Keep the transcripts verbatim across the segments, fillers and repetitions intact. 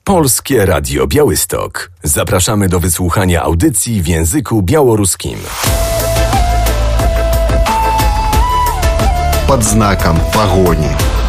Polskie Radio Białystok. Zapraszamy do wysłuchania audycji w języku białoruskim. Pod znakiem pogoni.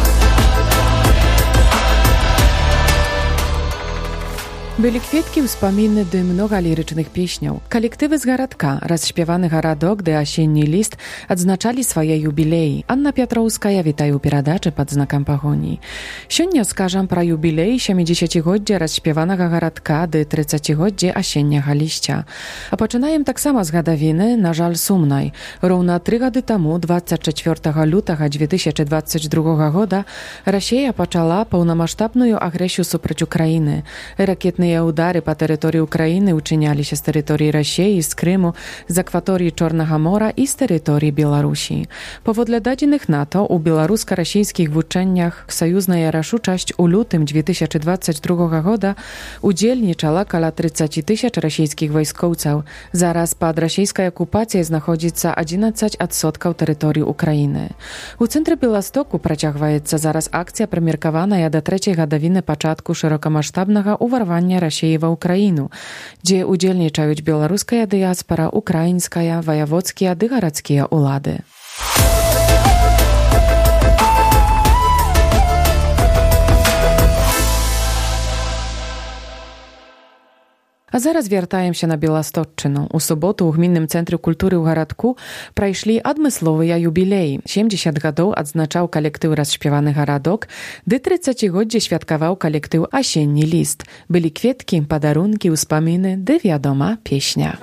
Byli kwietki uspominy dy mnoga lirycznych pieśniów. Kolektywy z Garadka, raz śpiewany Garadok, dy Asienni list, odznaczali swoje jubilei. Anna Piotrowskaja witają передачи pod znakiem pogoni. Siądnia skażam pra jubilei siedemdziesięciolecia raz śpiewanego Garadka, dy trzydziestolecie Asienniego liścia. A poczynajem tak samo z gadawiny, na żal sumnej. Równo trzy gody temu, dwudziestego czwartego lutego dwa tysiące dwudziestego drugiego года, Rosja poczęła pełnomasztabną agresję suproć Ukrainy. Rakietne удары по территории Украины учинялись с территории России, з Криму, з акваторії Чорного моря і з території Білорусі. Поводле дадених НАТО, у білорусько-російських вученнях союзная рашучасть у лютым две тысячи двадцать другого года удзельнічала каля тридцать тысяч російських військовців. Зараз під російською окупацією знаходиться одиннадцать відсотків території України. У центрі Білостоку протягується зараз акція, приміркована до третьої годовини початку широкомасштабного уварвання Росії в Україну, де удзельнічають білоруська діаспора, українська, воєводські ды гарадські улады. А зараз вяртаемся на Беласточчыну. У суботу ў гмінным цэнтры культуры ў гарадку прайшлі адмысловыя юбілеі. семьдесят гадоў адзначаў калектыў «Расшпяваны гарадок», ды трыццацігоддзе святкаваў калектыў «Асенні ліст». Былі кветкі, падарункі, успаміны, ды, вядома, песня.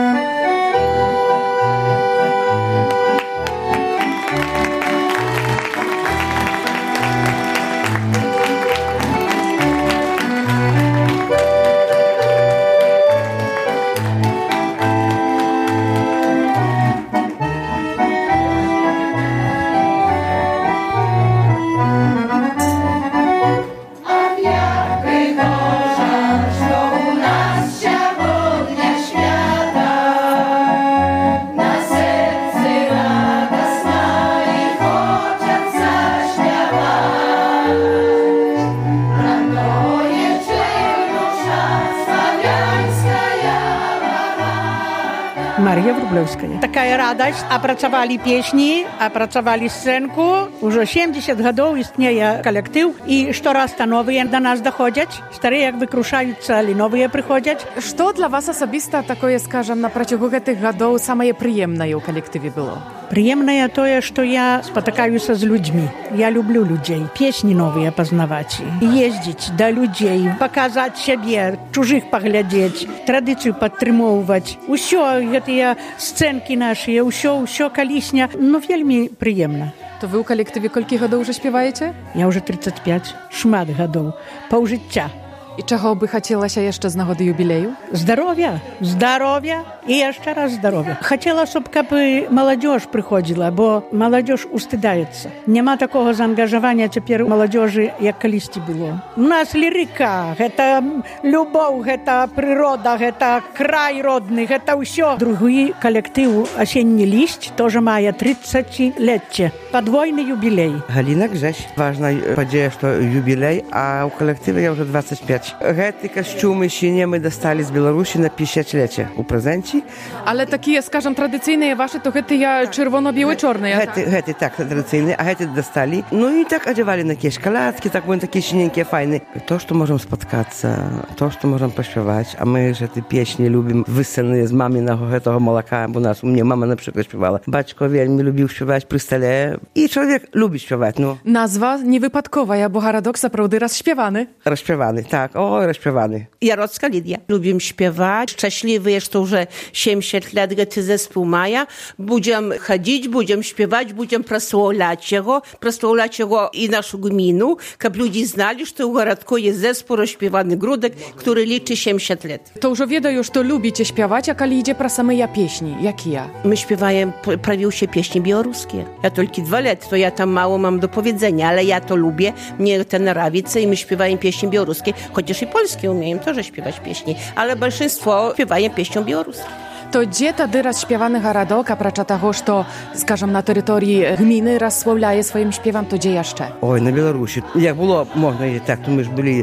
Мария Врублевская. Такая радость. Опрацовали песни, опрацовали сценку. Уже семьдесят годов istnieje коллектив. И что раз то новые до нас доходят. Старые як выкрушаются, але новые приходят. Что для вас особисто такое, скажем, на протягу этих годов самое приемное у коллективе было? Приемное то, что я спотыкаюсь с людьми. Я люблю людей. Песни новые познавать. Ездить до людей, показать себе, чужих поглядеть, традицию подтримовывать. Усё гэтыя сценки наши, усё, усё калісня. Ну, вельми приемно. То вы у коллективе колькі годов уже спеваете? Я уже тридцать пять. Шмат годов. Паўжыцця. I czego by chciałaś jeszcze z nagody jubileju? Здоровья, здоровья и еще раз здоровья. Хотела, чтобы молодежь приходила, бо молодежь устыдается. Нема такого заангажирования теперь у молодежи, як колись было. У нас лирика, это любовь, это природа, это край родный, это все. Другой коллектив «Осенний лист» тоже мая тридцатилетие. Подвойный юбилей. Галина Гжесь. Важная подея, что юбилей, а у коллектива я уже двадцать пять. Гэты костюмы синие мы достали с Беларуси на пятьдесятилетие у презенте. Ale takie, скажем, tradycyjne wasze, to гэты я czerwono-białe-czarne. Гэты, гэты так традиционные, а гэты достали. Ну и так одевали на какие шоколадки, так мы такие синенькие, файные. То, что можем споткаться, то, что можем поспевать, а мы же эти песни любим, высанные з маминого этого молока. У нас, у меня мама, например, спевала. Батько вельми любил спевать при столе. И человек любит спевать, ну. Назва невипадкова, бо Garadok сапраўды rozśpiewany. Rozśpiewany, tak. O, rozśpiewany. Jarocka Lidia. Lubim śpiewać. Szczęśliwy, że już siedemdziesiąt lat ten zespół maja. Będziemy chodzić, będziemy śpiewać, będziemy prosławiać jego, prosławiać jego i naszą gminę, żeby ludzie znali, że u Garadku jest zespół rozśpiewany Grudek, który liczy siedemdziesiąt lat. To już wiedzą, że lubicie śpiewać, a kiedy idzie про same pieśni, jakie ja? My śpiewamy prawie się pieśni białoruskie. Ja tylko dwa lata, to ja tam mało mam do powiedzenia, ale ja to lubię, mnie to nравится, i my śpiewamy pieśni białoruskie, chociaż i polskie umieją też śpiewać pieśni, ale большинство śpiewają pieśnią białoruską. To gdzie tady rozśpiewany Garadok, oprócz tego, że, скажем, na terytorii gminy rozsławiaje swoim śpiewem, to gdzie jeszcze? Ой, на Білорусі. Як було, можна і так, то ми ж були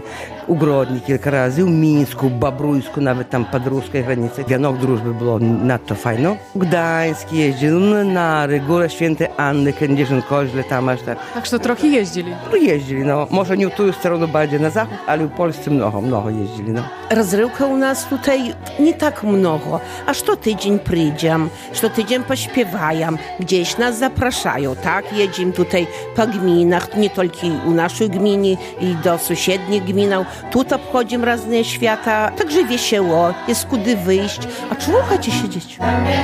u Grodni kilka razy, u Mińsku, Babrójsku, nawet tam pod ruskiej granicy. Wianok drużby było nadto fajno. Gdańsk jeździł, no Nary, Góra Świętej Anny, Kędzierzyn, Koźle, tam aż tak. Tak że trochę jeździli. No jeździli, no. Może nie w tą stronę bardziej na zachód, ale w Polsce mnogo, mnogo jeździli, no. Rozrywka u nas tutaj nie tak mnogo, a co tydzień przyjdziemy, co tydzień pośpiewają, gdzieś nas zapraszają, tak? Jedziemy tutaj po gminach, nie tylko u naszej gminy i do sąsiednich gminów. Tu obchodzimy różne świata, także wiesioło, jest kudy wyjść. A czemu chcecie siedzieć?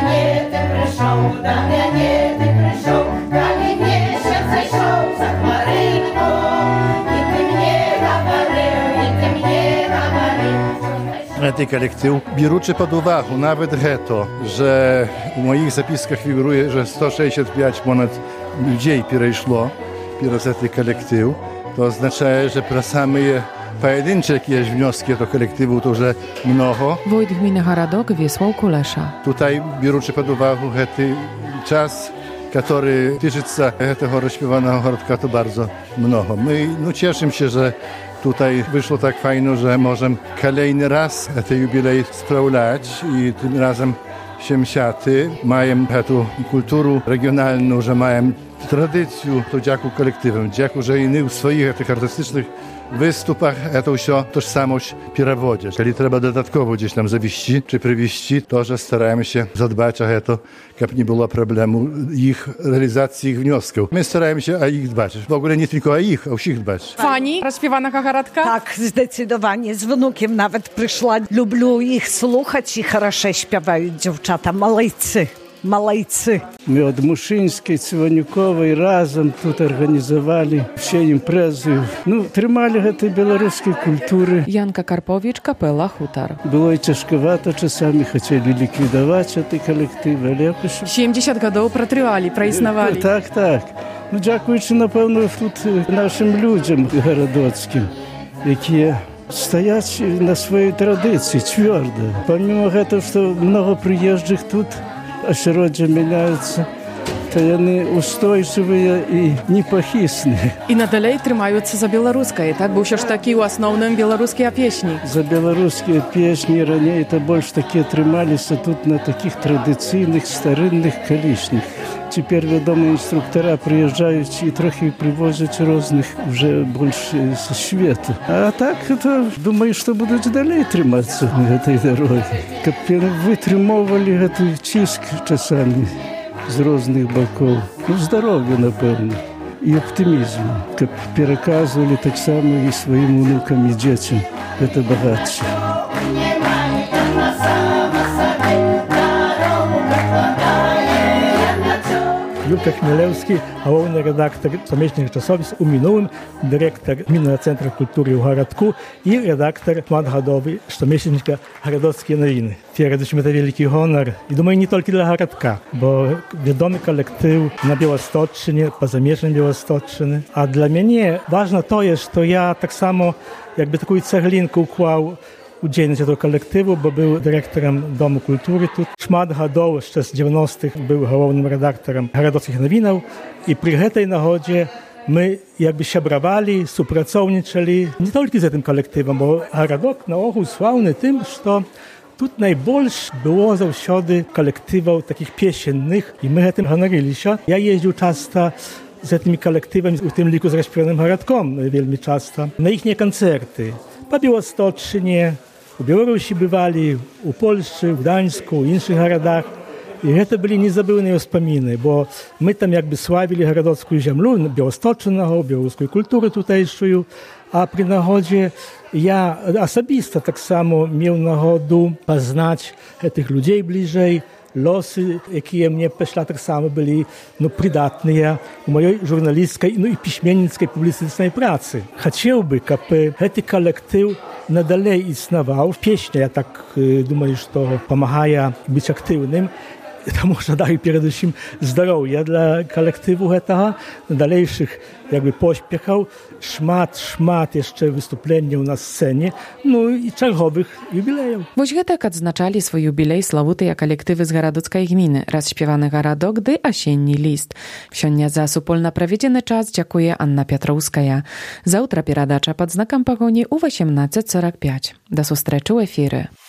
Ten kolektyw, biorący pod uwagę nawet to, że w moich zapiskach figuruje, że sto sześćdziesiąt pięć ponad ludzi przeszło przez ten kolektyw, to oznacza, że pracujemy pojedyncze jakieś wnioski do kolektywu, to że mnogo. Wójt gminy Haradok Wiesław Kulesza. Tutaj biorący pod uwagę ten czas, który tyczy się tego rozśpiewanego Haradka, to bardzo mnogo. My no, cieszymy się, że tutaj wyszło tak fajno, że możemy kolejny raz ten jubilej sprawiać i tym razem siemsiaty mają tę kulturę regionalną, że mają tradycję, to dziękuję kolektywom, dziękuję, że i w swoich tych artystycznych wystupach to się tożsamość przewodzi. Jeżeli trzeba dodatkowo gdzieś tam zawieści czy przywieźć, to że staramy się zadbać o to, żeby nie było problemu ich realizacji ich wniosków. My staramy się o ich dbać. W ogóle nie tylko o ich, o wszystkich dbać. Fani rozśpiewanego Haradka? Tak, zdecydowanie. Z wnukiem nawet przyszła. Lubię ich słuchać i хорошо śpiewają dziewczata. Malejcy. Malejcy. My od Muszyńskiej, Cywaniukowej razem tutaj organizowali wszystkie imprezy. No, trzymali tej białoruskiej kultury. Janka Karpowicz, kapela Hutar. Było i ciężkowato, czasami chcieli likwidować te kolektywy, ale jakoś... siedemdziesiąt lat pratrywali, praisnowali. Tak, tak. No, dziękujący na pewno тут naszym ludziom haradockim, jakie стоять на своей традиции твердо. Помимо этого, что много приезжих тут, осеродья меняются, to one устойчивые i непохисные. I nadal trzymające za białoruskie, tak? Był już taki основным białoruskie pieśni. За белорусские песни ранее to больше такие trzymались тут на таких традиционных, старинных количных. Теперь, wiadomo, instruktora przyjeżdżają i trochę привозят różnych уже больше со świata. A tak, to думаю, что будут dalej trzymаться этой дороги. Как wytrzymywali ten cisk czasami z różnych boków. No zdrowia na pewno i optymizmu. Jak przekazywali tak samo i swoim wnukom i dzieciom. To bogatsze. Юрка Хмелевский, головний редактор «Суміжних часопис» у минулому, директор Гмінного центру культури у Городку і редактор «Мадгадовий» щомісячника «Городоцькі новини». Твердо, це великий гонор. І думаю, не тільки для Городка, бо відомий колектив на Білосточчині, поза межами Білосточчини. А для мене важливо те, що я так само, якби таку цеглинку вклав у діяльність цього колективу, бо був директором Дому культури тут. Шмат годов, ще з дев'яностих, був головним редактором «Городоцьких новин». І при цій нагоді ми якби щебравали, супрацовничали не тільки з цим колективом, бо Городок на ogół славний тим, що тут найбільше було завжди колективів таких пісенних, і ми цим гонорилися. Я їздив часто з цими колективами, у тим ліку з розпіваним Городком, вельми часто, на їхні концерти. По Білосточчині, у Білорусі бували, у Польщі, в Гданську, у інших городах. І це були незабывные вспомины, бо ми там якби славили городоцьку землю, білосточчиного, білоруської культури тутейшою. А при нагоді я особисто так само мав нагоду познати цих людей ближej, losy, jakie mnie peszla tak samo byli no, przydatne w mojej żurnalistskiej no, i piśmiennickiej, publicystycznej pracy. Chciałbym, aby ten kolektyw nadal istniał. W pieśni, ja tak y, думаю, że to pomaga być aktywnym. Тому żadaję przede wszystkim zdrowia dla kolektywu tego, dalejszych jakby pośpiechał, szmat, szmat jeszcze wystąpień na scenie, no i czerwowych jubilejów. Woś tak odznaczali swój jubilej slawutej kolektywy z Garadockiej gminy, raz śpiewany Garadok, gdy Asienni list. Wsionia za supolna prawiedziony czas dziękuję Anna Piotrowskaja. Zawtra pieradacza pod znakiem pogoni u osiemnaście czterdzieści pięć. Do sustreczu efiry.